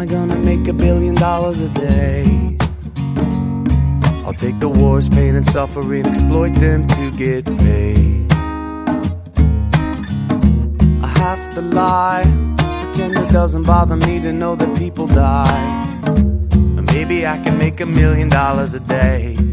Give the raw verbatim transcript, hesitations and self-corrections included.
I gonna make a billion dollars a day? I'll take the wars, pain and suffering, exploit them to get paid. I have to lie, pretend it doesn't bother me to know that people die. Or maybe I can make a million dollars a day.